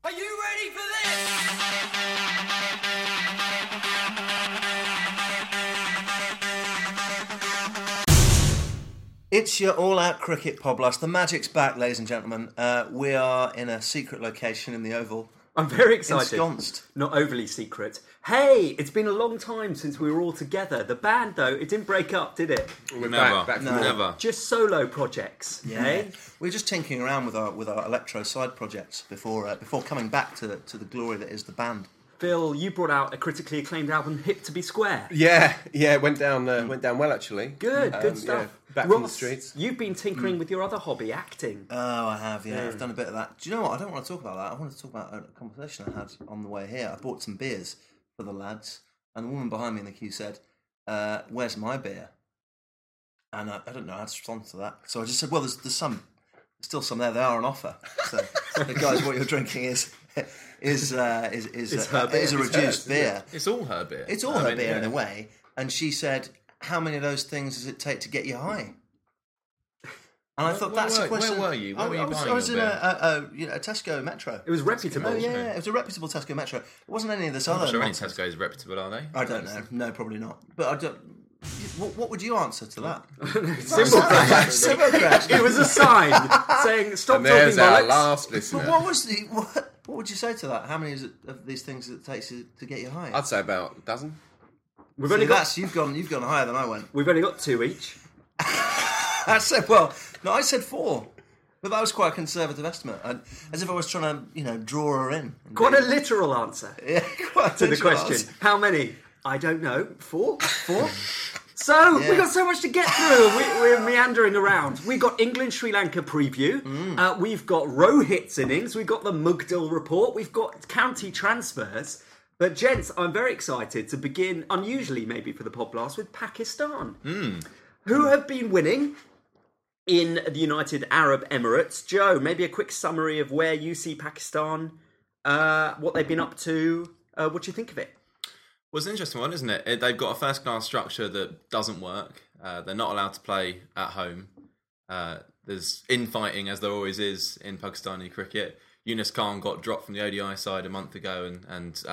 Are you ready for this? It's your all-out cricket podcast. The magic's back, ladies and gentlemen. We are in a secret location in the Oval. I'm very excited. Ensconced. Not overly secret. Hey, it's been a long time since we were all together. The band, though, it didn't break up, did it? We're Never. back No. Never. Just solo projects. Yeah, eh? we're just tinkering around with our electro side projects before coming back to the glory that is the band. Phil, you brought out a critically acclaimed album, Hip to Be Square. Yeah, it went down well actually. Good stuff. Yeah, back from the Ross, streets. You've been tinkering with your other hobby, acting. Oh, I have, yeah. I've done a bit of that. Do you know what? I don't want to talk about that. I want to talk about a conversation I had on the way here. I bought some beers for the lads, and the woman behind me in the queue said, "Where's my beer?" And I don't know how to respond to that. So I just said, "Well, there's still some there. They are on offer." So, guys, what you're drinking is a reduced beer. It's all her beer. It's all her beer in a way. And she said, "How many of those things does it take to get you high?" And I thought that's a question. Where were you? Where were you buying I was in your a Tesco Metro. It was reputable. Oh yeah, it was a reputable Tesco Metro. It wasn't any of this other. I'm sure any nonsense. Tesco is reputable, are they? I don't know. No, probably not. But I don't. What would you answer to that? Simple crash. Simple crash. It was a sign saying, stop And talking there's our bollocks. last listener. But what was what would you say to that? How many of these things it takes to get you high? I'd say about a dozen. We've See, only got you've gone higher than I went. We've only got 2 each. I said I said 4. But that was quite a conservative estimate, as if I was trying to, draw her in. Quite a literal answer Yeah, quite to the literal question. answer. How many? I don't know. 4? So, Yeah. we've got so much to get through. We're meandering around. We've got England-Sri Lanka preview. We've got Rohit's innings. We've got the Mugdal report. We've got county transfers. But, gents, I'm very excited to begin, unusually maybe for the podcast, with Pakistan, who have been winning in the United Arab Emirates. Joe, maybe a quick summary of where you see Pakistan, what they've been up to. What do you think of it? Well, it's an interesting one, isn't it? They've got a first-class structure that doesn't work. They're not allowed to play at home. There's infighting, as there always is in Pakistani cricket. Yunus Khan got dropped from the ODI side a month ago and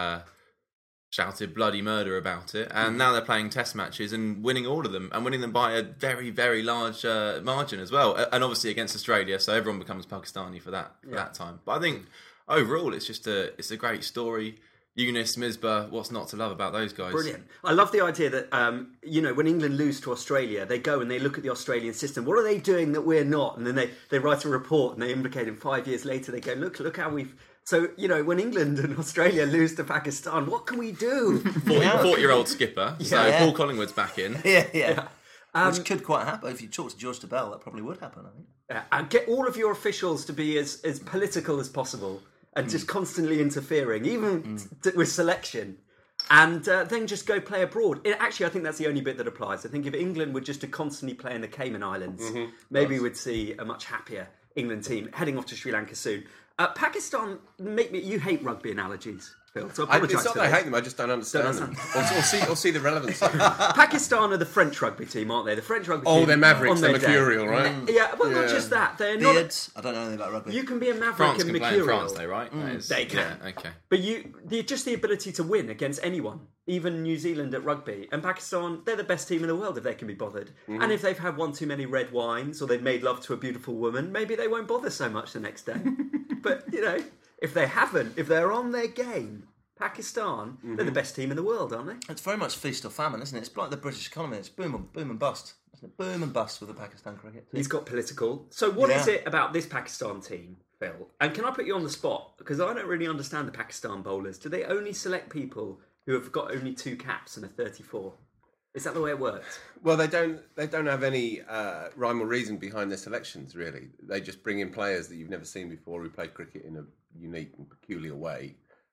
shouted bloody murder about it. And now they're playing test matches and winning all of them, and winning them by a very, very large margin as well. And obviously against Australia, so everyone becomes Pakistani for that time. But I think overall it's a great story. Yunus, Misbah, what's not to love about those guys? Brilliant. I love the idea that, when England lose to Australia, they go and they look at the Australian system. What are they doing that we're not? And then they write a report and they implicate him 5 years later. They go, look how we've... So, when England and Australia lose to Pakistan, what can we do? 40-year-old skipper. So Yeah. Paul Collingwood's back in. Yeah. Which could quite happen. If you talk to George Tabell, that probably would happen, I think. And get all of your officials to be as political as possible and just constantly interfering, even with selection. And then just go play abroad. Actually, I think that's the only bit that applies. I think if England were just to constantly play in the Cayman Islands, maybe we'd see a much happier England team heading off to Sri Lanka soon. Pakistan, you hate rugby analogies, Phil, so I apologise It's not for that I that. hate them, I just don't understand Don't them. Or see the relevance. Pakistan are the French rugby team, aren't they? The French rugby team. Oh, they're mavericks, on they're their day. mercurial, right? Yeah, well, not just that. They're not. Beards. I don't know anything about rugby. You can be a maverick France and can play mercurial. in France, though, right? That is- They can. Yeah, okay. But just the ability to win against anyone, even New Zealand at rugby, and Pakistan, they're the best team in the world if they can be bothered. And if they've had one too many red wines or they've made love to a beautiful woman, maybe they won't bother so much the next day. But, if they haven't, if they're on their game, Pakistan, they're the best team in the world, aren't they? It's very much feast or famine, isn't it? It's like the British economy. It's boom and bust. Isn't it? Boom and bust with the Pakistan cricket team. He's got political. So what is Yeah. it about this Pakistan team, Phil? And can I put you on the spot? Because I don't really understand the Pakistan bowlers. Do they only select people who have got only 2 caps and a 34? Is that the way it works? Well, they don't have any rhyme or reason behind their selections, really. They just bring in players that you've never seen before who play cricket in a unique and peculiar way.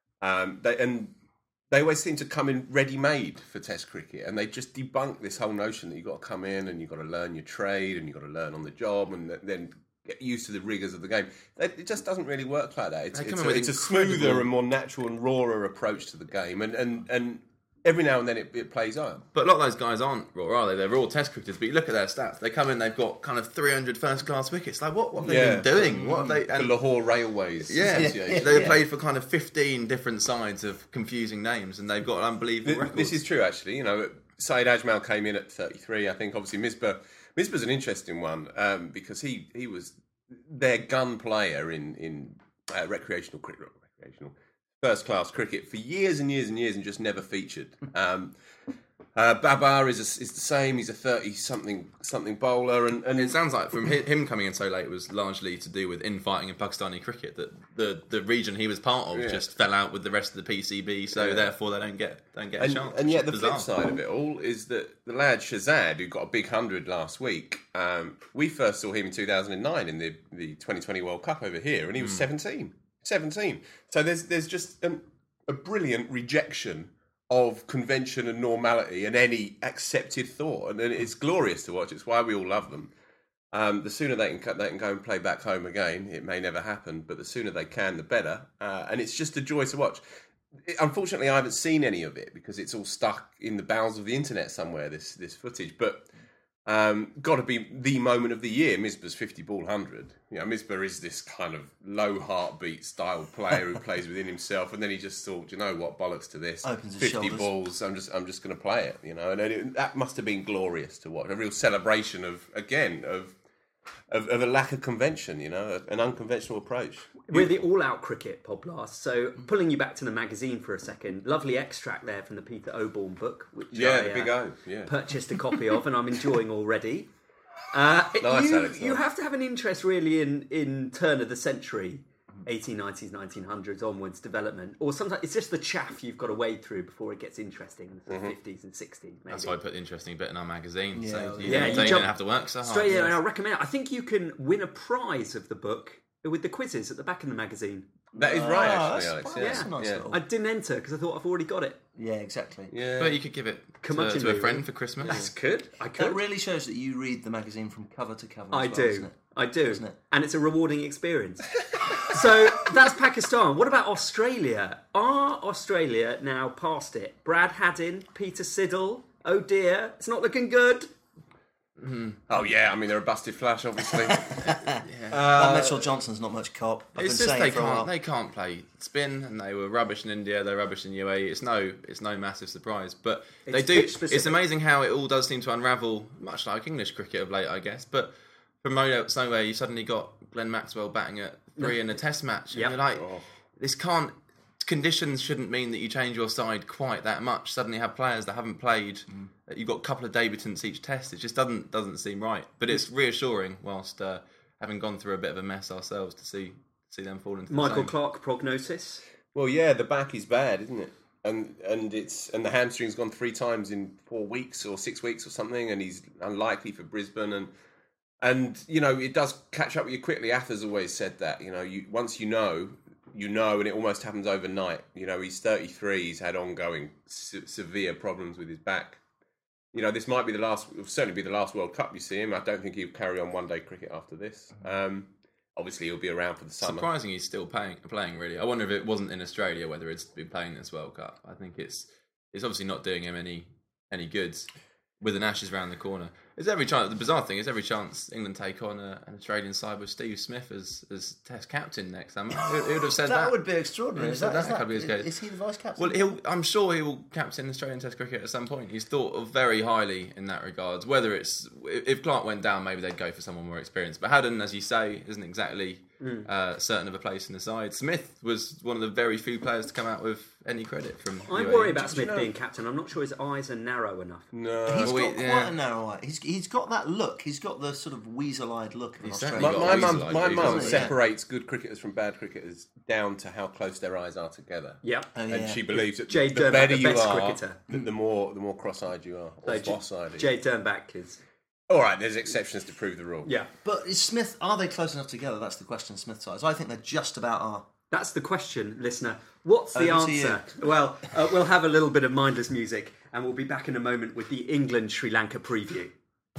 They always seem to come in ready-made for Test cricket, and they just debunk this whole notion that you've got to come in and you've got to learn your trade and you've got to learn on the job and then get used to the rigours of the game. It just doesn't really work like that. It's come in with a smoother and more natural and rawer approach to the game, and every now and then it plays on. But a lot of those guys aren't raw, are they? They're all test cricketers. But you look at their stats. They come in, they've got kind of 300 first-class wickets. Like, what have they been doing? What have they... The Lahore Railways Association. They played for kind of 15 different sides of confusing names, and they've got unbelievable records. This is true, actually. You know, Saeed Ajmal came in at 33. I think, obviously, Misbah's an interesting one because he was their gun player in recreational first-class cricket for years and years and years and just never featured. Babar is the same. He's a 30-something bowler, and It sounds like from him coming in so late was largely to do with infighting in Pakistani cricket, that the region he was part of just fell out with the rest of the PCB, so therefore they don't get a chance. And yet the It's flip bizarre. side of it all is that the lad Shahzad, who got a big 100 last week, we first saw him in 2009 in the 2020 World Cup over here, and he was 17. So there's just a brilliant rejection of convention and normality and any accepted thought, and it's glorious to watch. It's why we all love them. The sooner they can go and play back home again, it may never happen, but the sooner they can, the better. And it's just a joy to watch. Unfortunately, I haven't seen any of it because it's all stuck in the bowels of the internet somewhere. This footage, but got to be the moment of the year. Misbah's 50-ball 100. You know, Misbah is this kind of low heartbeat style player who plays within himself, and then he just thought, you know what, bollocks to this. Opens his 50 shoulders. balls. I'm just going to play it. You know, and that must have been glorious to watch. A real celebration of a lack of convention. You know, an unconventional approach. We're the all-out cricket podcast, so pulling you back to the magazine for a second, lovely extract there from the Peter Oborne book, which I the Big O. Yeah. purchased a copy of, and I'm enjoying already. Alex. You have to have an interest really in turn of the century, 1890s, 1900s onwards development, or sometimes it's just the chaff you've got to wade through before it gets interesting in the 50s and 60s. Maybe. That's why I put the interesting bit in our magazine. Yeah, So you yeah, you don't jump have to work so hard. Straight in, and I recommend it. I think you can win a prize of the book with the quizzes at the back of the magazine. That is right, Ah, actually, that's Alex. fine. Yeah. That's a nice little... I didn't enter because I thought I've already got it. Yeah, exactly. Yeah. But you could give it Curmudgeonly, to a friend really. for Christmas. That's good. I That could. really shows that you read the magazine from cover to cover. I as well, do. doesn't it? I do. Doesn't it? And it's a rewarding experience. So that's Pakistan. What about Australia? Are Australia now past it? Brad Haddin, Peter Siddle. Oh dear, it's not looking good. Oh yeah, I mean they're a busted flash, obviously. That Mitchell Johnson's not much cop. I've It's been just saying for a while. they can't play spin, and they were rubbish in India. They're rubbish in UAE. It's no massive surprise, but they It's do. pitch specific. It's amazing how it all does seem to unravel, much like English cricket of late, I guess. But from out nowhere, you suddenly got Glenn Maxwell batting at 3 in a Test match, and Yep. you're like, this can't. Conditions shouldn't mean that you change your side quite that much. Suddenly, have players that haven't played. You've got a couple of debutants each Test. It just doesn't seem right. But it's reassuring, whilst having gone through a bit of a mess ourselves, to see them fall into the Michael same. Clark prognosis. Well, yeah, the back is bad, isn't it? And the hamstring's gone 3 times in 4 weeks or 6 weeks or something, and he's unlikely for Brisbane. And you know, it does catch up with you quickly. Ather's always said that. You know, once you know, and it almost happens overnight. You know, he's 33. He's had ongoing severe problems with his back. You know, this might be it'll certainly be the last World Cup you see him. I don't think he'll carry on one-day cricket after this. Obviously, he'll be around for the summer. Surprising he's still playing. Really, I wonder if it wasn't in Australia whether it's been playing this World Cup. I think it's obviously not doing him any goods with an Ashes round the corner. There's every chance. The bizarre thing is every chance England take on an Australian side with Steve Smith as Test captain next summer. Who would have said that? That would be extraordinary. Is, that, could be his case. is he the vice captain? Well, I'm sure he will captain Australian Test cricket at some point. He's thought of very highly in that regard. Whether it's if Clark went down, maybe they'd go for someone more experienced. But Haddon, as you say, isn't exactly certain of a place in the side. Smith was one of the very few players to come out with any credit from. I UAE. worry about Smith being captain. I'm not sure his eyes are narrow enough. No. He's Well, got quite a narrow eye. He's got that look. He's got the sort of weasel-eyed look of an certainly Australian. got My weasel-eyed mum views, hasn't he? separates good cricketers from bad cricketers down to how close their eyes are together. Yeah. Oh, yeah. And she believes that Jade the Durban, better the you best are, cricketer. the more cross-eyed you are, or boss-eyed. Jay Turnback is. All right, there's exceptions to prove the rule. Yeah. But is Smith, are they close enough together? That's the question. Smith's eyes. I think they're just about are. That's the question, listener. What's the Over to answer? Well, we'll have a little bit of mindless music, and we'll be back in a moment with the England-Sri Lanka preview.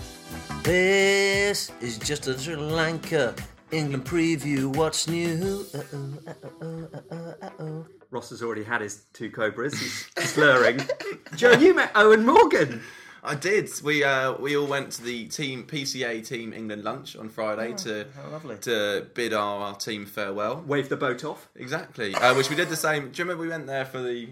This is just a Sri Lanka England preview. What's new? Ross has already had his 2 Cobras. He's slurring. Joe, you met Owen Morgan. I did. We all went to the PCA Team England lunch on Friday how lovely. to bid our team farewell. Wave the boat off. Exactly, which we did the same. Do you remember we went there for the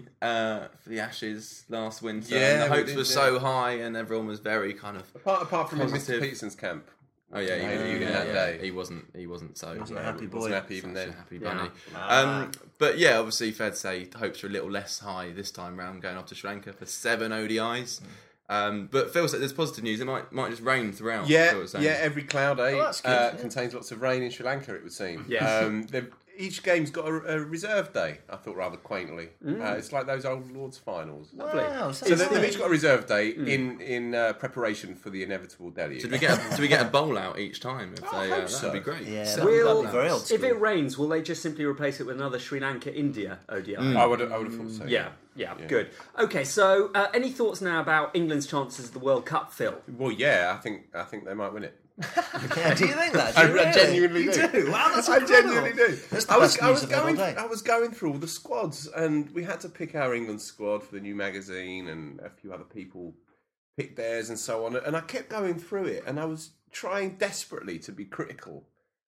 Ashes last winter? Yeah, and the we hopes did, were yeah. so high, and everyone was very kind of. Apart from Mr. Positive. Peterson's camp. Oh yeah, that day. He wasn't so. Wasn't a happy boy. Wasn't happy even Such a then. happy bunny. Yeah. But yeah, obviously fair to say the hopes are a little less high this time round, going off to Sri Lanka for 7 ODIs. But Phil said there's positive news. It might just rain throughout. Yeah, Phil was saying. yeah. Every cloud day that's good, yeah. contains lots of rain in Sri Lanka. It would seem. Yes. Each game's got a reserve day. I thought rather quaintly. It's like those old Lords finals. Lovely. Wow, So they've each got a reserve day in preparation for the inevitable deluge. Did we get a bowl out each time? If I they, hope that so. would be great. Yeah, So- that'd be very old If school. it rains, will they just simply replace it with another Sri Lanka-India ODI? I would have thought so. Yeah, good. Okay, so any thoughts now about England's chances of the World Cup, Phil? Well, yeah. I think they might win it. Yeah, do you think that? Do I you really? genuinely You do. Wow, that's I incredible. genuinely do. That's the I was best news I've heard all going. day. I was going through all the squads, and we had to pick our England squad for the new magazine, and a few other people picked theirs, and so on. And I kept going through it, and I was trying desperately to be critical,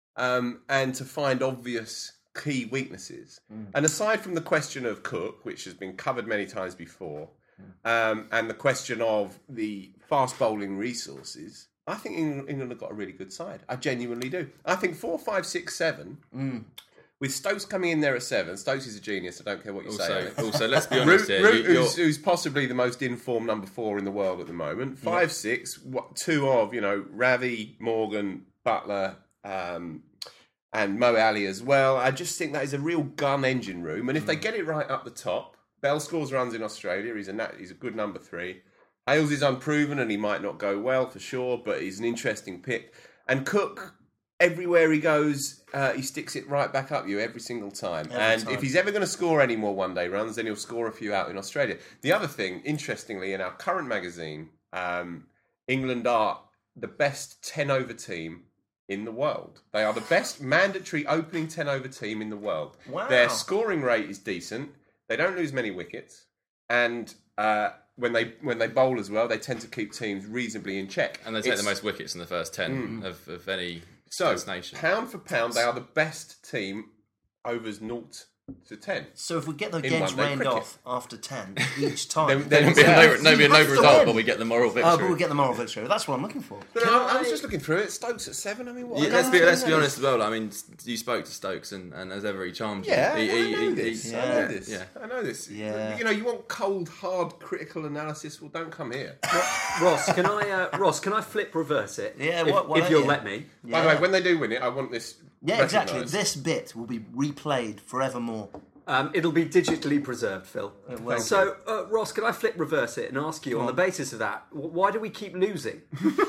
and to find obvious key weaknesses. And aside from the question of Cook, which has been covered many times before, and the question of the fast bowling resources, I think England have got a really good side. I genuinely do. I think 4, 5, 6, 7. With Stokes coming in there at 7. Stokes is a genius. I don't care what you say. Also, let's be honest here. Root, you're- who's possibly the most informed number 4 in the world at the moment. 5, 6. 2 of Ravi, Morgan, Butler, and Mo Ali as well. I just think that is a real gun engine room. And if they get it right up the top, Bell scores runs in Australia. He's a good number 3. Hales is unproven and he might not go well for sure, but he's an interesting pick. And Cook, everywhere he goes, he sticks it right back up you every single time. If he's ever going to score any more one-day runs, then he'll score a few out in Australia. The other thing, interestingly, in our current magazine, England are the best 10-over team in the world. They are the best mandatory opening 10-over team in the world. Wow. Their scoring rate is decent. They don't lose many wickets. And when they bowl as well, they tend to keep teams reasonably in check. and they take the most wickets in the first 10 of any nation. Pound for pound, they are the best team overs 0 to 10. So if we get the In games one-day rained cricket. off after 10 each time, Then There'll be Yeah. no You have to result, win. but we get the moral victory. oh, but we get the moral victory. That's what I'm looking for. But I was just looking through it. Stokes at 7. I mean, what? Yeah, let's be honest as well. I mean, you spoke to Stokes, and as ever, he charmed you. Yeah, He- I he- know he- this. yeah. I know this. Yeah. I know this. Yeah. You want cold, hard, critical analysis? Well, don't come here. Ross, can I flip reverse it? Yeah, if, why if don't you'll you? let me. By the way, when they do win it, I want this. Yeah, exactly. recognised. This bit will be replayed forevermore. It'll be digitally preserved, Phil. will. So, Ross, can I flip reverse it and ask you, on the basis of that, why do we keep losing?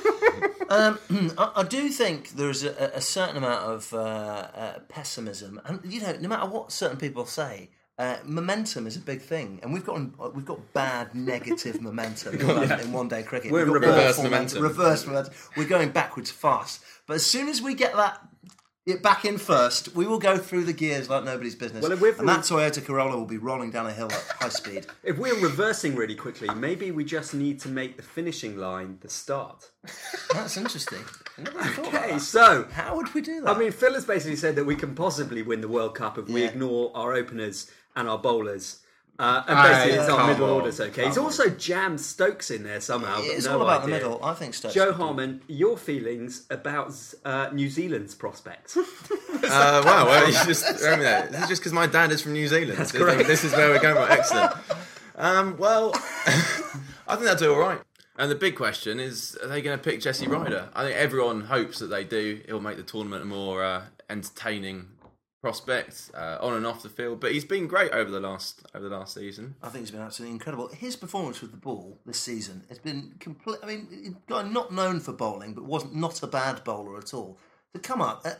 I do think there's a certain amount of pessimism, and no matter what certain people say, momentum is a big thing, and we've got bad negative momentum in one-day cricket. We're in We've got reverse awful momentum. Reverse momentum. We're going backwards fast, but as soon as we get it back in first, we will go through the gears like nobody's business. Well, if we're- and that Toyota Corolla will be rolling down a hill at high speed. If we're reversing really quickly, maybe we just need to make the finishing line the start. That's interesting. I never thought about Okay, that. so How would we do that? I mean, Phil has basically said that we can possibly win the World Cup if we Yeah. ignore our openers and our bowlers. And basically, it's our come middle on, orders, okay? He's also jammed Stokes in there somehow. but it's no all about the idea. middle. I think Stokes. Joe would do. Harmon, your feelings about New Zealand's prospects? Wow, well, you just throw me there. This is just because my dad is from New Zealand. That's correct. This is where we're going. Right, excellent. Well, I think they'll do all right. And the big question is, are they going to pick Jesse Ryder? I think everyone hopes that they do. It'll make the tournament a more entertaining prospect on and off the field. But he's been great over the last season. I think he's been absolutely incredible. His performance with the ball this season has been complete. I mean, guy not known for bowling, but wasn't not a bad bowler at all. To come up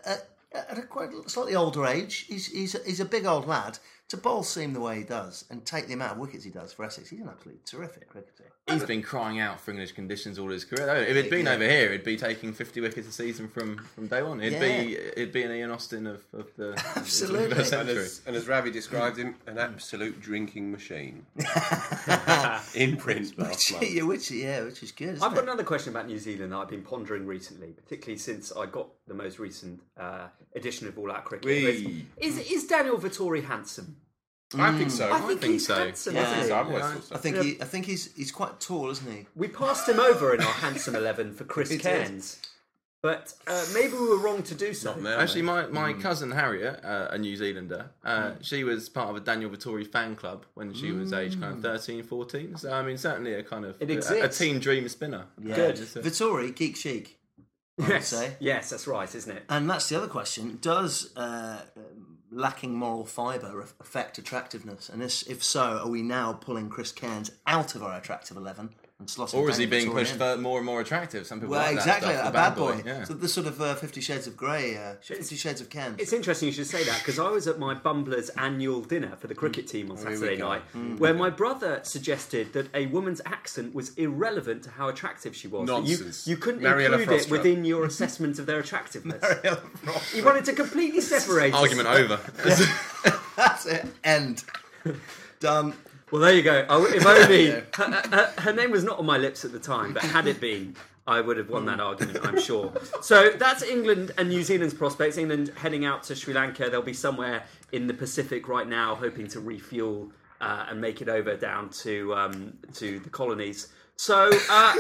at a quite slightly older age, he's a big old lad. To bowl seam the way he does and take the amount of wickets he does for Essex, he's an absolutely terrific cricketer. He's been crying out for English conditions all his career. If it'd been over here, he'd be taking 50 wickets a season from day one. He'd be an Ian Austin of the Absolutely. 21st century. And as Ravi described him, an absolute drinking machine. In print last month. which is good. Isn't I've got it? another question about New Zealand that I've been pondering recently, particularly since I got the most recent edition of All Out Cricket. Wee. Is Daniel Vittori handsome? I think so. I think he's so. handsome, Yeah. isn't he? I've always thought so. I think he's quite tall, isn't he? We passed him over in our handsome 11 for Chris did. Cairns, but maybe we were wrong to do so. Not now, Actually, mate. my cousin Harriet, a New Zealander, she was part of a Daniel Vittori fan club when she was aged kind of 13, 14. So, I mean, certainly a kind of It a exists. team dream spinner. Yeah. Good. Vittori, geek chic, I would Yes, say. yes, that's right, isn't it? And that's the other question. Does lacking moral fibre affect attractiveness? And if so, are we now pulling Chris Cairns out of our attractive 11 and slotting Or is he Daniel being Vittori pushed in? for more and more attractive? Some people Well, like exactly, that stuff, a the bad boy. Yeah. So the sort of 50 Shades of Grey, 50 Shades of Cairns. It's interesting you should say that because I was at my Bumblers annual dinner for the cricket team on here we Saturday go. night, where my brother suggested that a woman's accent was irrelevant to how attractive she was. That Nonsense. You couldn't Mariella include it Frostrow. within your assessment of their attractiveness. He wanted to completely separate us. Argument over. That's it. End. Done. Well, there you go. If only her name was not on my lips at the time, but had it been, I would have won that argument, I'm sure. So that's England and New Zealand's prospects. England heading out to Sri Lanka. They'll be somewhere in the Pacific right now, hoping to refuel and make it over down to the colonies. So,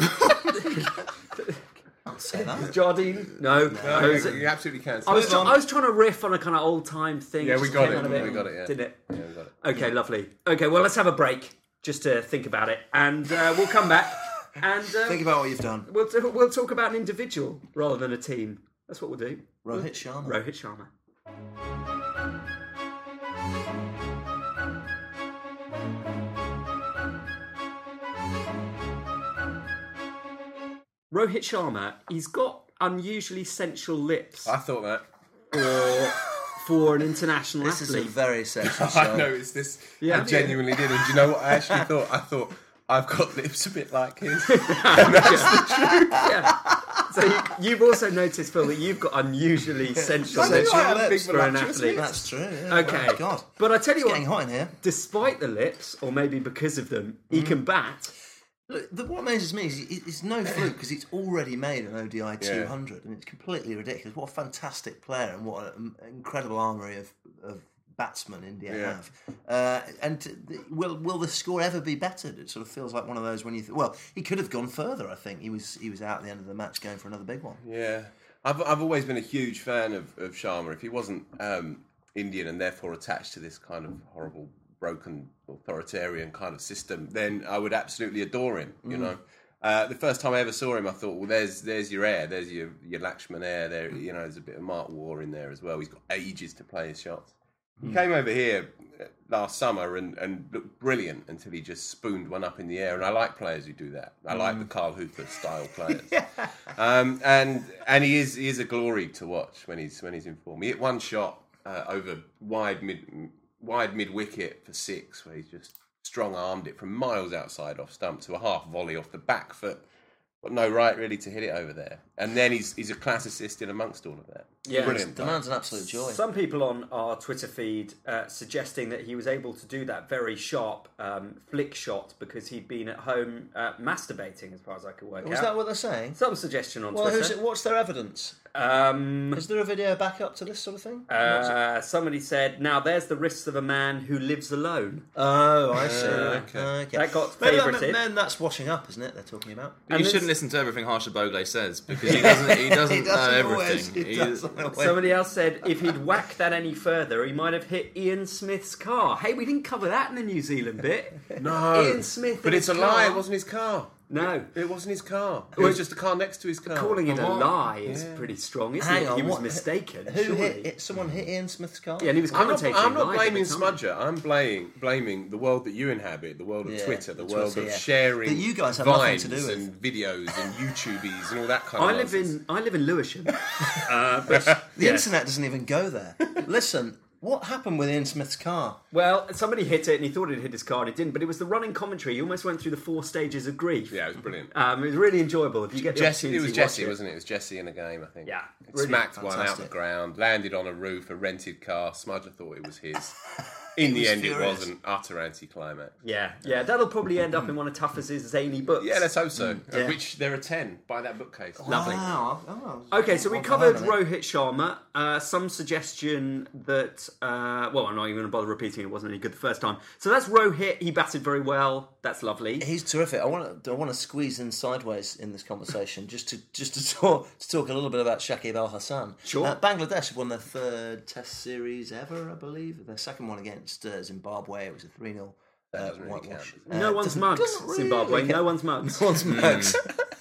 Can't say that. Jardine, no. You absolutely can. I was trying to riff on a kind of old time thing. Yeah, we just got came it. out of We got it, yeah. Didn't it? Yeah, we got it. Okay, lovely. Okay, well, let's have a break just to think about it, and we'll come back and Think about what you've done. we'll talk about an individual rather than a team. That's what we'll do. Rohit Sharma. Rohit Sharma. Rohit Sharma, he's got unusually sensual lips I thought that. for an international This is a athlete. very sexual I show. noticed this. Yeah. I genuinely did. And do you know what I actually thought? I thought, I've got lips a bit like his. Yeah. So you've also noticed, Phil, that you've got unusually sensual lips lips for an voluptuous athlete. That's true. Yeah. Okay. Oh, God. But I tell you It's getting what, hot in here. despite the lips, or maybe because of them, he can bat. Look, what amazes me is it's no fluke because it's already made an ODI 200 and it's completely ridiculous. What a fantastic player and what an incredible armoury of batsmen India have. Will the score ever be bettered? It sort of feels like one of those when you well, he could have gone further. I think he was out at the end of the match going for another big one. Yeah. I've always been a huge fan of Sharma. If he wasn't Indian and therefore attached to this kind of horrible, broken, authoritarian kind of system, then I would absolutely adore him, you know. The first time I ever saw him, I thought, well, there's your heir, there's your Lakshman heir. There, you know, there's a bit of Mark War in there as well. He's got ages to play his shots. He came over here last summer and looked brilliant until he just spooned one up in the air. And I like players who do that. I like the Carl Hooper style players. And he is a glory to watch when he's in form. He hit one shot over wide mid wicket for 6, where he's just strong armed it from miles outside off stump to a half volley off the back foot. Got no right really to hit it over there. And then he's a class assist in amongst all of that. Yeah. Brilliant. The man's an absolute joy. Some people on our Twitter feed suggesting that he was able to do that very sharp flick shot because he'd been at home masturbating, as far as I could work Was out. that what they're saying? Some suggestion on Well, Twitter. what's their evidence? Is there a video back up to this sort of thing? Somebody said, "Now there's the risks of a man who lives alone." Oh, I see. okay. That got Maybe favoured. then that's washing up, isn't it? They're talking about. You shouldn't listen to everything Harsha Bogle says because he doesn't He know doesn't always. everything. He doesn't always. Somebody else said if he'd whacked that any further, he might have hit Ian Smith's car. Hey, we didn't cover that in the New Zealand bit. No. Ian Smith. But in it's a his lie. car. It wasn't his car. No. It wasn't his car. It was just a car next to his car. Calling it a What? lie is pretty strong, isn't Hang it? on, He was what- mistaken. Who surely. hit? Someone hit Ian Smith's car. Yeah, and he was I'm commentating. not live blaming at the time. Smudger. I'm blaming the world that you inhabit, the world of Yeah, Twitter, the the world Twitter, of yeah. sharing That you guys have nothing to vines do with. and videos and YouTubies and all that kind of nonsense. I live in Lewisham. The internet doesn't even go there. Listen, what happened with Ian Smith's car? Well, somebody hit it and he thought it hit his car and it didn't, but it was the running commentary. He almost went through the 4 stages of grief. Yeah, it was brilliant. It was really enjoyable. If you get the Jesse, it was opportunity, Jesse, watch wasn't it? It was Jesse in a game, I think. Yeah, It really smacked one out fantastic. the ground, landed on a roof, a rented car. Smudger thought it was his. In the was end, furious. it was an utter anticlimax. Yeah, that'll probably end up in one of Tuffus's zany books. Yeah, let's hope so. Yeah. Which there are 10 by that bookcase. Lovely. Wow. Oh, Okay, so we I'll go covered home on it. Rohit Sharma. Some suggestion that, well, I'm not even going to bother repeating. It wasn't any good the first time. So that's Rohit. He batted very well. That's lovely. He's terrific. I want to squeeze in sideways in this conversation just to talk a little bit about Shakib Al Hassan. Sure. Bangladesh have won their 3rd Test series ever, I believe. Their second one against Zimbabwe. It was a 3-0 doesn't really whitewash. count, No one's mugs, doesn't really Zimbabwe. count. No one's mugs. No one's mugs.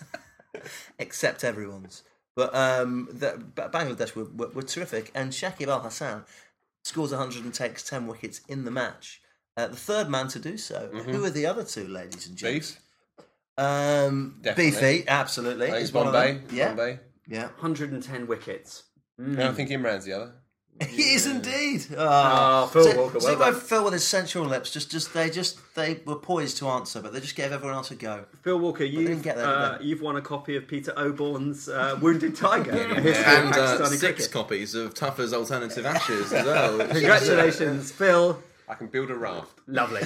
Except everyone's. But Bangladesh were terrific, and Shakib Al Hassan scores 100 and takes 10 wickets in the match. The 3rd man to do so. Who are the other 2, ladies and gents? Beef. Definitely. Beefy, absolutely. I think is it's one of Bombay. them. Yeah, Bombay. yeah. 110 wickets. No, I think Imran's the other. He is indeed. Phil Walker, See well where done. Phil with his sensual lips they were poised to answer, but they just gave everyone else a go. Phil Walker, didn't get there, did they? you've won a copy of Peter Oborn's Wounded Tiger. A history of And Pakistani 6 cricket. copies of Tuffer's Alternative Ashes as well. Congratulations, Phil. I can build a raft. Lovely.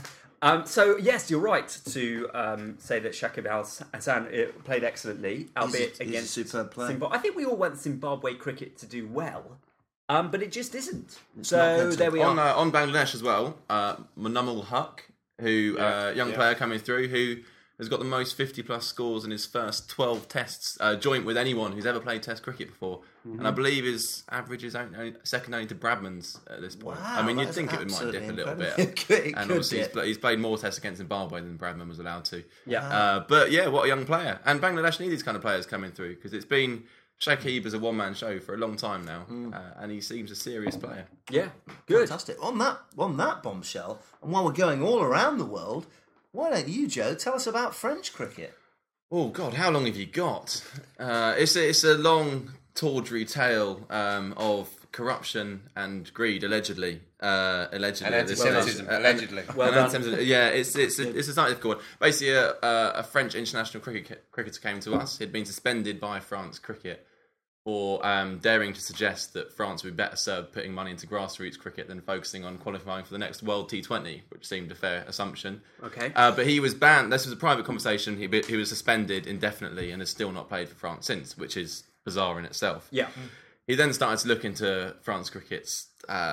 So yes, you're right to say that Shakib Al Hassan played excellently, albeit He's a against superb player. Zimbabwe. I think we all want Zimbabwe cricket to do well, but it just isn't. not So going to. there we are. On Bangladesh as well, Manamul Huq, who young player coming through, who has got the most 50-plus scores in his first 12 tests, joint with anyone who's ever played Test cricket before. And I believe his average is second only to Bradman's at this point. Wow, I mean, you'd that's think it might absolutely dip a little incredible. bit. It And could obviously, dip. he's played more tests against Zimbabwe than Bradman was allowed to. Yeah. But yeah, what a young player. And Bangladesh need these kind of players coming through because it's been Shakib as a one-man show for a long time now. And he seems a serious player. Yeah, good. Fantastic. On that bombshell, and while we're going all around the world, why don't you, Joe, tell us about French cricket? Oh God, how long have you got? It's a long, tawdry tale of corruption and greed, allegedly. Allegedly, And at this anti-Semitism, stage. allegedly. Well And done. anti-Semitism, yeah, it's a slightly difficult one. Basically, a French international cricketer came to us. He'd been suspended by France cricket for daring to suggest that France would be better served putting money into grassroots cricket than focusing on qualifying for the next World T20, which seemed a fair assumption. Okay. But he was banned. This was a private conversation. He was suspended indefinitely and has still not played for France since, which is bizarre in itself. Yeah. He then started to look into France cricket's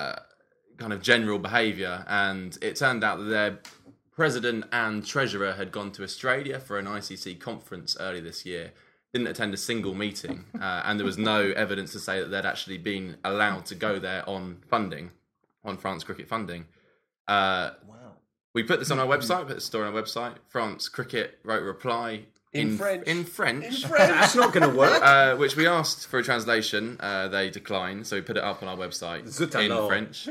kind of general behaviour, and it turned out that their president and treasurer had gone to Australia for an ICC conference early this year, didn't attend a single meeting, and there was no evidence to say that they'd actually been allowed to go there on funding, on France cricket funding. Wow. We put this on our website, put the story on our website. France Cricket wrote a reply In French. In French. That's not going to work. Which we asked for a translation. They declined, so we put it up on our website Zut in alors. French.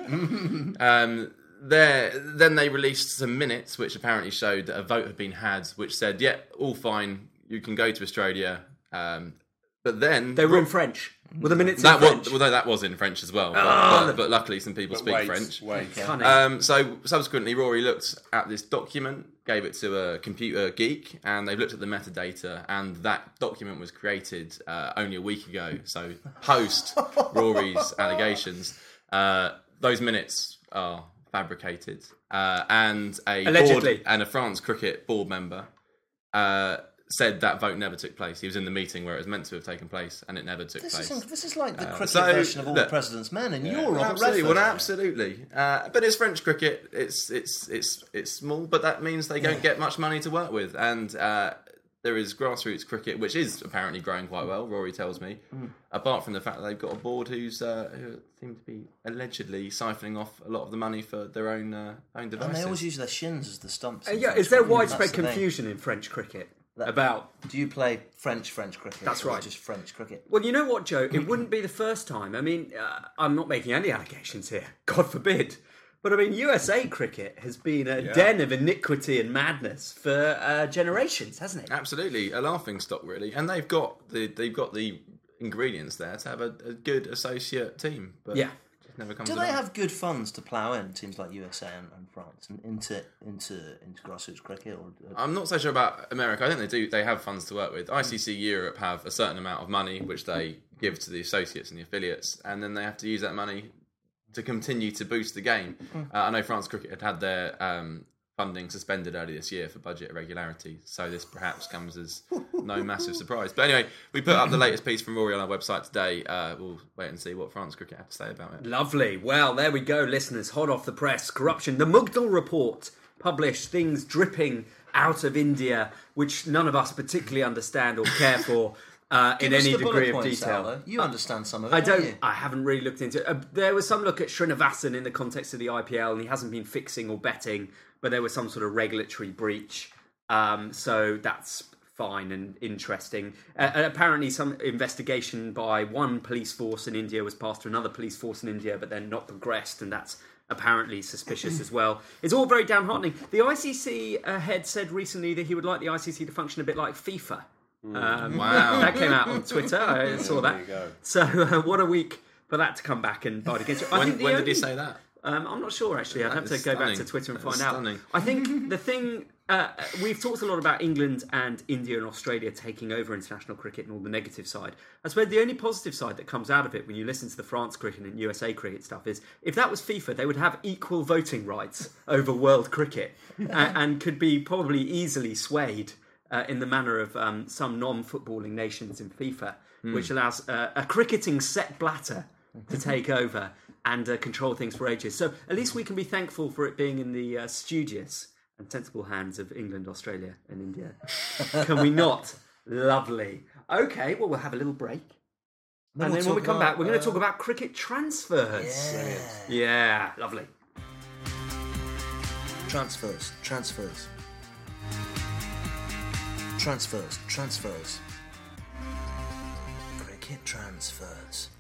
Then they released some minutes, which apparently showed that a vote had been had, which said, "Yeah, all fine, you can go to Australia." But then They were in French. Were the minutes in that French? was, well, no, that was in French as well. But luckily, some people speak French. Wait. Cunning. So subsequently, Rory looked at this document, gave it to a computer geek, and they've looked at the metadata, and that document was created only a week ago. So post Rory's allegations, those minutes are fabricated, and Allegedly. board and a France cricket board member said that vote never took place. He was in the meeting where it was meant to have taken place, and it never took place. This is like the cricket so, version of All look, the President's Men, and you're Robert Absolutely, Redford. well, absolutely. But it's French cricket. It's small, but that means they don't get much money to work with. And there is grassroots cricket, which is apparently growing quite well. Rory tells me. Apart from the fact that they've got a board who seem to be allegedly siphoning off a lot of the money for their own And devices. they always use their shins as the stumps. in Yeah, French is there cricket. widespread That's the thing. confusion in French cricket? about. Do you play French cricket? That's or right. Just French cricket. Well, you know what, Joe? It wouldn't be the first time. I mean, I'm not making any allegations here. God forbid. But I mean, USA cricket has been a den of iniquity and madness for generations, hasn't it? Absolutely, a laughing stock, really. And they've got the ingredients there to have a good associate team. But Yeah. it never comes Do along. they have good funds to plough in teams like USA and France and into grassroots cricket? Or I'm not so sure about America. I think they do. They have funds to work with. ICC Europe have a certain amount of money which they give to the associates and the affiliates, and then they have to use that money to continue to boost the game. I know France Cricket had their funding suspended earlier this year for budget irregularities, so this perhaps comes as no massive surprise. But anyway, we put up the latest piece from Rory on our website today. We'll wait and see what France Cricket have to say about it. Lovely. Well, there we go, listeners. Hot off the press. Corruption. The Mugdal report published, things dripping out of India, which none of us particularly understand or care for in any degree of detail. You understand some of it. I don't don't. you? I haven't really looked into it. There was some look at Srinivasan in the context of the IPL, and he hasn't been fixing or betting, but there was some sort of regulatory breach. So that's fine and interesting. And apparently, some investigation by one police force in India was passed to another police force in India, but then not progressed, and that's apparently suspicious as well. It's all very downheartening. The ICC head said recently that he would like the ICC to function a bit like FIFA. Wow. That came out on Twitter. I saw that. There you go. So what a week for that to come back and fight against it. I think the When did only- he say that? I'm not sure actually. I'd have to is go back to stunning. Twitter and That is find out. stunning. I think the thing we've talked a lot about England and India and Australia taking over international cricket and all the negative side. I suppose the only positive side that comes out of it when you listen to the France cricket and USA cricket stuff is if that was FIFA, they would have equal voting rights over world cricket and could be probably easily swayed in the manner of some non-footballing nations in FIFA, which allows a cricketing Sepp Blatter to take over and control things for ages. So at least we can be thankful for it being in the studious and sensible hands of England, Australia and India. Can we not? Lovely. Okay, well, we'll have a little break. And then when we come back, we're going to talk about cricket transfers. Yeah, lovely. Transfers. Cricket transfers.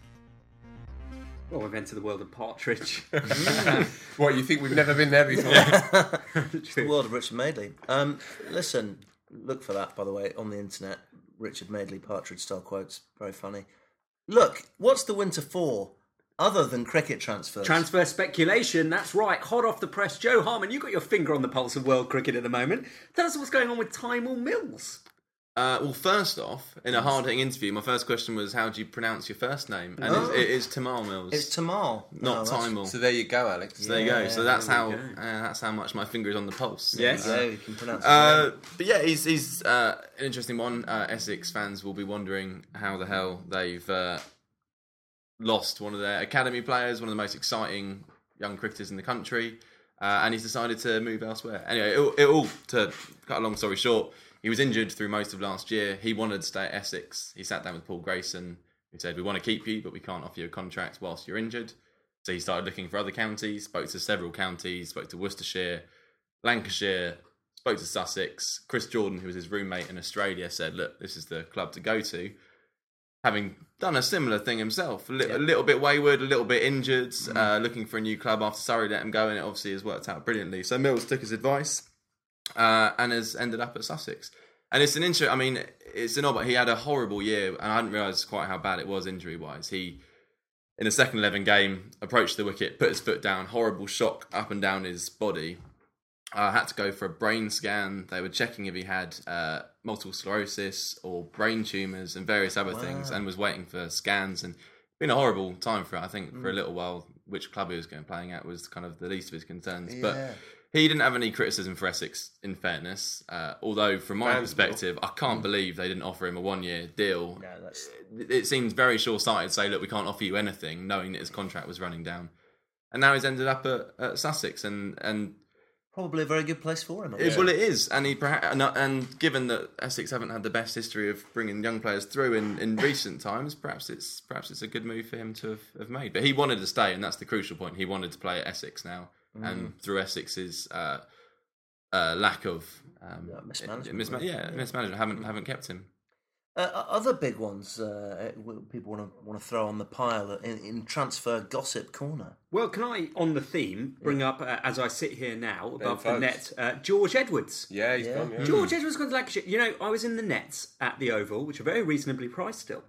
Well, we've entered the world of Partridge. What, you think we've never been there before? The world of Richard Madeley. Listen, look for that, by the way, on the internet. Richard Madeley Partridge style quotes. Very funny. Look, what's the winter for other than cricket transfers? Transfer speculation, that's right. Hot off the press. Joe Harmon, you've got your finger on the pulse of world cricket at the moment. Tell us what's going on with Tymel Mills. Well, first off, in a hard-hitting interview, my first question was, how do you pronounce your first name? And it is Tamal Mills. It's Tamal. not that's- Tymel. So there you go, Alex. So there you go. So that's there how we go. that's how much my finger is on the pulse. Yes. Yeah, you can pronounce it. But yeah, he's an interesting one. Essex fans will be wondering how the hell they've lost one of their academy players, one of the most exciting young cricketers in the country, and he's decided to move elsewhere. Anyway, it all to cut a long story short, he was injured through most of last year. He wanted to stay at Essex. He sat down with Paul Grayson, who said, "We want to keep you, but we can't offer you a contract whilst you're injured." So he started looking for other counties, spoke to several counties, spoke to Worcestershire, Lancashire, spoke to Sussex. Chris Jordan, who was his roommate in Australia, said, "Look, this is the club to go to." Having done a similar thing himself, a little bit wayward, a little bit injured, looking for a new club after Surrey let him go, and it obviously has worked out brilliantly. So Mills took his advice and has ended up at Sussex. And it's an I mean, it's an odd, but he had a horrible year, and I hadn't realised quite how bad it was injury-wise. He, in the second 11 game, approached the wicket, put his foot down, horrible shock up and down his body. Had to go for a brain scan. They were checking if he had multiple sclerosis or brain tumours and various other things, and was waiting for scans. And it's been a horrible time for it. I think for a little while, which club he was going playing at was kind of the least of his concerns. Yeah. But he didn't have any criticism for Essex, in fairness. Although, from my perspective, I can't believe they didn't offer him a 1-year deal. No, that's... It seems very short-sighted to say, look, we can't offer you anything, knowing that his contract was running down. And now he's ended up at Sussex, and Probably a very good place for him. well, it is, and and given that Essex haven't had the best history of bringing young players through in recent times, perhaps it's a good move for him to have made. But he wanted to stay, and that's the crucial point. He wanted to play at Essex now, and through Essex's lack of Mismanagement. Mismanagement. Haven't kept him. Other big ones people want to throw on the pile in transfer gossip corner. Well, can I, on the theme, bring up, as I sit here now, above the Folks. net, George Edwards. Yeah, he's gone. Yeah. George Edwards gone to Lancashire. You know, I was in the nets at the Oval, which are very reasonably priced still,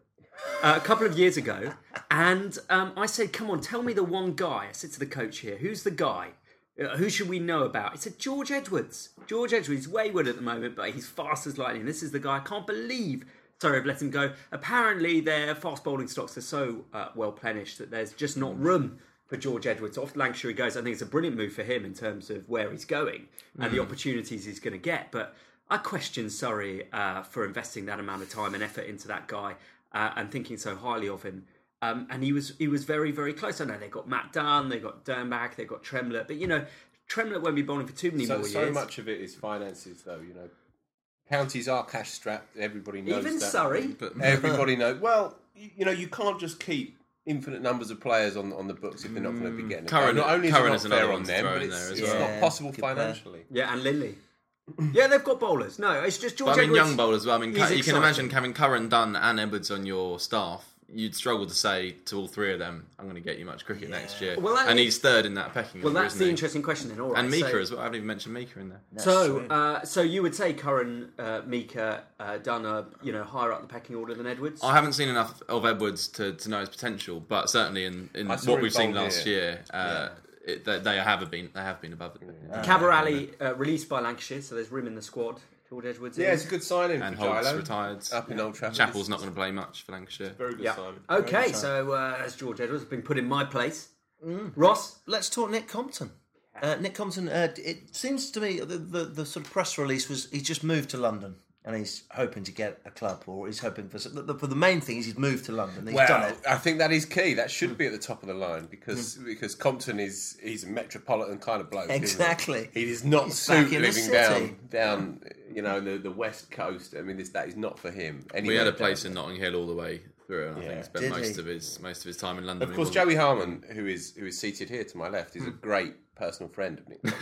a couple of years ago, and I said, come on, tell me the one guy. I said to the coach here, who's the guy? Who should we know about? He said, George Edwards. George Edwards, he's wayward at the moment, but he's fast as lightning. This is the guy. I can't believe... Sorry, I've let him go. Apparently, their fast bowling stocks are so well plenished that there's just not room for George Edwards. Off to Lancashire he goes. I think it's a brilliant move for him in terms of where he's going and the opportunities he's going to get. But I question Surrey for investing that amount of time and effort into that guy and thinking so highly of him. And he was very, very close. I know they've got Matt Dunn, they've got Dernbach, they've got Tremlett. But, you know, Tremlett won't be bowling for too many more years. So much of it is finances, though, you know. Counties are cash strapped. Everybody knows Even that. Surrey. Everybody knows. Well, you know, you can't just keep infinite numbers of players on the books if they're not going to be getting it. Curran- Not only is it Curran not is another fair one on to them, throw but in it's, there as it's well. not possible Good player. financially. Yeah, and Lindley. Yeah, they've got bowlers. No, it's just George But I mean, Edwards. young bowlers as well. I mean, He's you can exciting. imagine having Curran, Dunn, and Edwards on your staff. You'd struggle to say to all three of them, "I'm going to get you much cricket next year." Well, that and is- he's third in that pecking Well, order, that's isn't the he? interesting question then. All right, And Mika so, as well. I haven't even mentioned Mika in there. That's true. So you would say Curran, Mika, Dunn are higher up the pecking order than Edwards? I haven't seen enough of Edwards to know his potential, but certainly in I saw what him we've seen bowl last here. year, they have been above it. Cabra Ali released by Lancashire, so there's room in the squad. George Edwards. Yeah, it's a good signing And for Holt's Gilo. retired. Up in Old Trafford. Chappell's not going to play much for Lancashire. Very good Yeah. signing. Okay, so as George Edwards has been put in my place. Ross? Let's talk Nick Compton. Nick Compton, it seems to me the sort of press release was he's just moved to London and he's hoping to get a club, or he's hoping for the main thing is he's moved to London. He's done Well, it. I think that is key. That should be at the top of the line because Compton he's a metropolitan kind of bloke. isn't he? Exactly. He is not He's back suit in the living city. down the west coast. I mean, that is not for him. We Anywhere had a down place there. in Notting Hill all the way through, and I think he spent Did most he? of his time in London. Of course, He Joey Harmon, who is seated here to my left, is a great personal friend of Nick.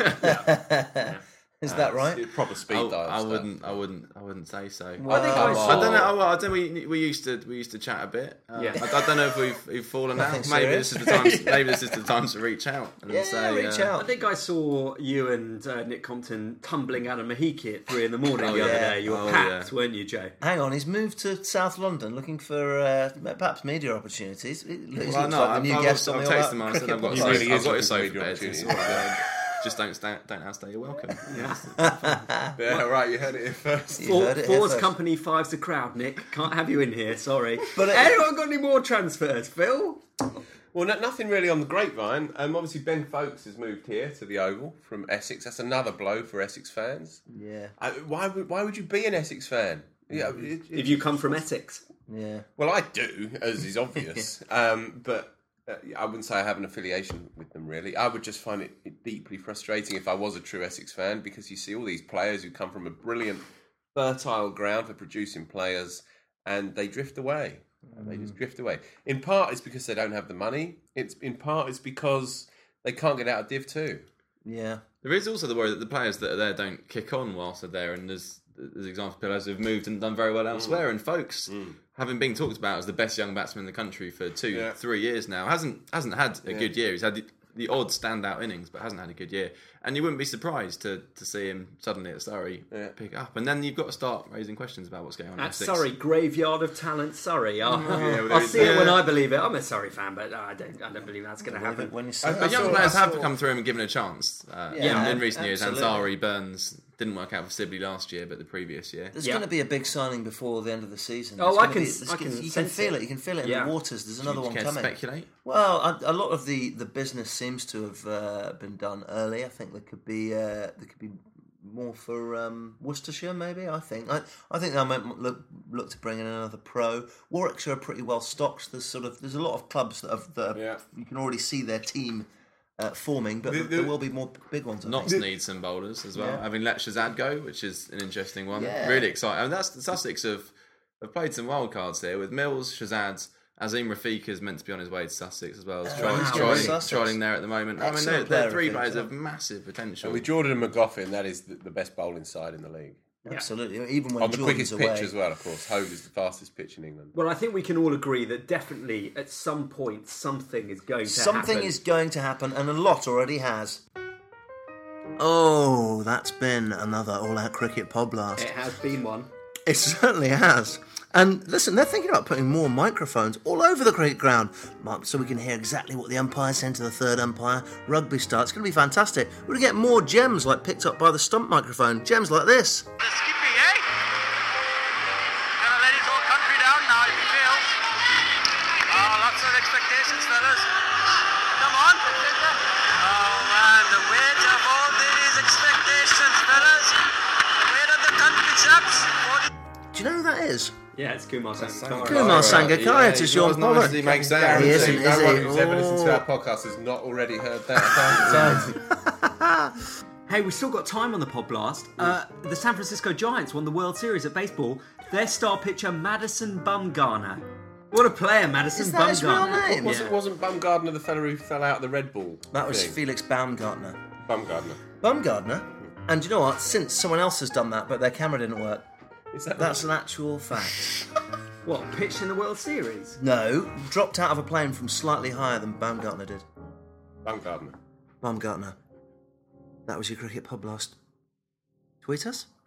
Is that right? Proper speed dial. I stuff. wouldn't say so. I think I saw... I don't know. I don't. We used to chat a bit. Yeah. I don't know if we've fallen out. Nothing Maybe serious. this is the time. Maybe this is the time to reach out and say, reach I out. think I saw you and Nick Compton tumbling out of Mahiki at 3 a.m. the other yeah. day. You were Oh, packed, yeah. weren't you, Joe? Hang on, he's moved to South London looking for perhaps media opportunities. He looks Well, no, like the new I've guest on the texted All him. Out I said, Cricket I've got podcast. really is a looking sofa for media bed. It's opportunities. all right. Just don't outstay your welcome. Yeah, right. You heard it here first. You heard it here Four's first. company, five's the crowd, Nick. Can't have you in here, sorry. But anyone got any more transfers, Phil? Well, nothing really on the grapevine. Obviously, Ben Folkes has moved here to the Oval from Essex. That's another blow for Essex fans. Yeah, Why would you be an Essex fan? Yeah, If you come from Essex. yeah. well, I do, as is obvious. But I wouldn't say I have an affiliation with them, really. I would just find it deeply frustrating if I was a true Essex fan, because you see all these players who come from a brilliant, fertile ground for producing players, and they drift away. They just drift away. In part, it's because they don't have the money. In part, it's because they can't get out of Div 2. Yeah. There is also the worry that the players that are there don't kick on whilst they're there, and there's examples of players who've moved and done very well elsewhere. And Folkes, having been talked about as the best young batsman in the country for 2-3 years now, hasn't had a good year. He's had the odd standout innings, but hasn't had a good year. And you wouldn't be surprised to see him suddenly at Surrey pick up. And then you've got to start raising questions about what's going on At Essex. Surrey, graveyard of talent, Surrey. I'll there see is- it when I believe it. I'm a Surrey fan, but I don't believe that's going to happen. When you say But young players I have saw- come through him and given a chance. In recent years, absolutely. Ansari, Burns didn't work out for Sibley last year, but the previous year. there's Yeah. going to be a big signing before the end of the season. Oh, There's I gonna can- be- there's- I can You can sense feel it. it. You can feel it in Yeah. the waters. There's another one Care to coming. speculate? Well, a lot of the business seems to have been done early. I think there could be more for Worcestershire, maybe. I think they might look to bring in another pro. Warwickshire are pretty well stocked. There's a lot of clubs that you can already see their team forming, but there will be more big ones. I Notts think. need some bowlers as well. Yeah. Having let Shazad go, which is an interesting one. Yeah. Really exciting. I mean, that's the Sussex have played some wild cards here with Mills, Shazad, Azim Rafika's meant to be on his way to Sussex as well. He's Sussex. trialling there at the moment. Excellent They're player, three Rafika. players of massive potential. And with Jordan and McGoffin, that is the best bowling side in the league. Absolutely. Even when On the Jordan's quickest away. pitch as well, of course. Hove is the fastest pitch in England. Well, I think we can all agree that definitely at some point something is going to Something happen. is going to happen, and a lot already has. Oh, that's been another all-out cricket pod blast. It has been one. It certainly has. And listen, they're thinking about putting more microphones all over the cricket ground, so we can hear exactly what the umpire's saying to the third umpire. Rugby starts. It's going to be fantastic. We're going to get more gems like picked up by the stump microphone. Gems like this. The skippy, eh? Gonna let his whole country down now if he fails. Oh, lots of expectations, fellas. Come on. Oh, man, the weight of all these expectations, fellas. The weight of the country, chaps. Do you know who that is? Yeah, it's Kumar Sangakkara. Kumar Sangakkara to Sean not as nice as he Pollard. makes sound. He is isn't, he? is No he? one who's ever listened to Oh. our podcast has not already heard that. Hey, we've still got time on the pod blast. The San Francisco Giants won the World Series at baseball. Their star pitcher, Madison Bumgarner. What a player, Madison Is that his real Bumgarner. name? Wasn't Bumgardner the fellow who fell out of the Red Bull? That was thing? Felix Baumgartner. Bumgardner. Baumgartner? And you know what? Since someone else has done that, but their camera didn't work, Is that that's an actual fact. What, pitched in the World Series? No, dropped out of a plane from slightly higher than Baumgartner did. Bumgardner? Baumgartner. That was your cricket pod blast. Tweet us.